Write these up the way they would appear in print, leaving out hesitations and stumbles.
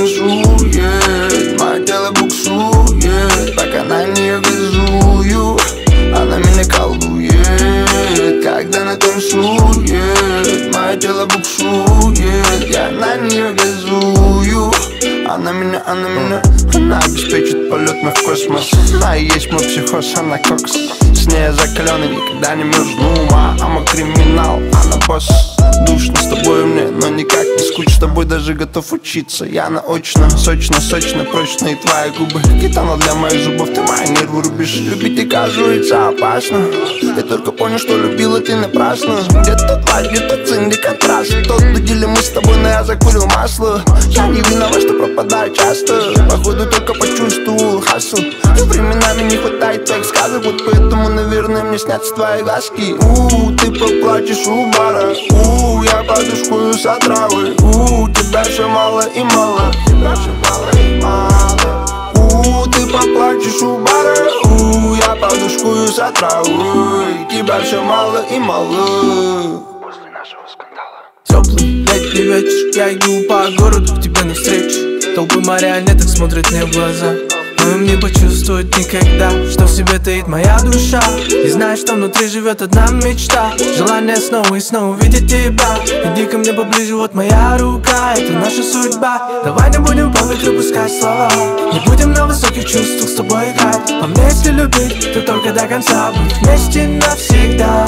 танцует, мое тело буксует, пока на нее газую, она меня колдует. Когда она танцует, мое тело буксует, я на нее газую, она меня она обеспечит полет мой в космос. Она и есть мой психоз, она кокс. С ней я закаленный, никогда не мерзну. Мама криминал, она босс. Душно с тобой мне, но никак не скучно. С тобой даже готов учиться. Я наочно, сочно, прочно. И твои губы гитана для моих зубов. Ты мои нервы рубишь. Любить оказывается опасно. Я только понял, что любила ты напрасно. Где-то лайк, где-то цин, где контраст. Тот делили мы с тобой, но я закурил масло. Я не виноват, что пропадаю часто. Походу только почувствовал хасл. И временами не хватает твоих сказок. Вот поэтому, наверное, мне снятся твои глазки. Ты поплачешь у бара. Я подушкую с отравой. Тебя все мало и мало. Тебя все мало и мало. Ты поплачешь у бара. Я подушкую с отравой. Тебя все мало и мало. После нашего скандала. Теплый летний вечер, я иду по городу к тебе навстречу. Толпы марионеток смотрят мне в глаза, но им не почувствовать никогда, что в себе таит моя душа. И знаешь, что внутри живет одна мечта. Желание снова и снова увидеть тебя. Иди ко мне поближе, вот моя рука. Это наша судьба. Давай не будем повык выпускать слова. Не будем на высоких чувствах с тобой играть. А мне если любить, то только до конца. Быть вместе навсегда.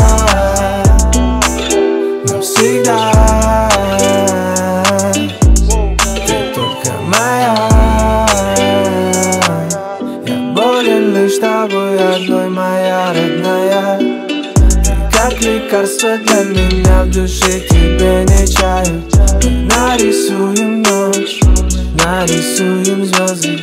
Навсегда. Ты только моя. Лишь тобой одной, моя родная. Ты как лекарство для меня, в душе тебе не чаю. Мы нарисуем ночь, нарисуем звезды.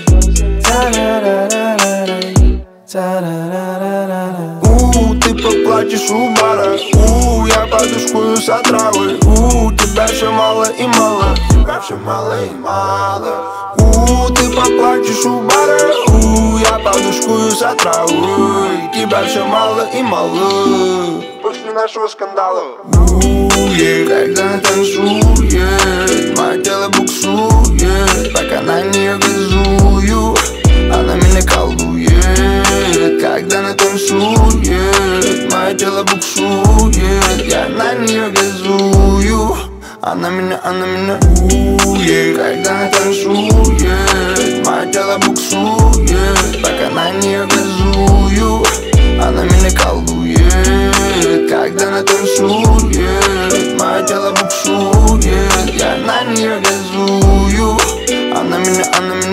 Ты поплачешь у бара. Я подушкую с отравой. Тебя все мало и мало. Тебя все мало и мало. Ты поплачешь у бара. Я подушкую с отравой. Тебя все мало и мало. После нашего скандала. Когда она танцует, мое тело буксует, пока на нее газую, она меня колдует. Когда она танцует, мое тело буксует, я на нее газую, она меня Когда она танцует, мое тело буксует, пока на нее газую, она меня колдует. Когда она танцует, мое тело буксует, я на нее газую, она меня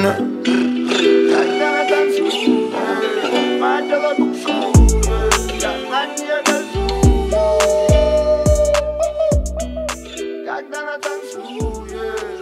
Когда она танцует, мое тело буксует, я на нее газую. Когда она танцует.